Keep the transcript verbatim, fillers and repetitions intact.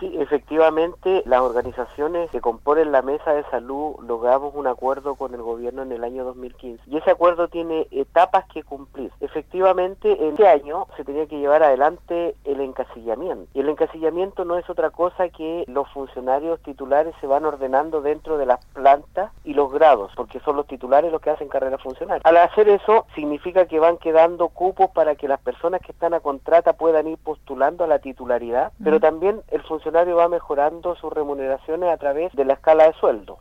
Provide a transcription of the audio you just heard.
Sí, efectivamente, las organizaciones que componen la mesa de salud logramos un acuerdo con el gobierno en el año dos mil quince y ese acuerdo tiene etapas que cumplir. Efectivamente, en este año se tenía que llevar adelante el encasillamiento y el encasillamiento no es otra cosa que los funcionarios titulares se van ordenando dentro de las plantas y los grados, porque son los titulares los que hacen carrera funcional. Al hacer eso, significa que van quedando cupos para que las personas que están a contrata puedan ir postulando a la titularidad, pero también el funcionario va mejorando sus remuneraciones a través de la escala de sueldo.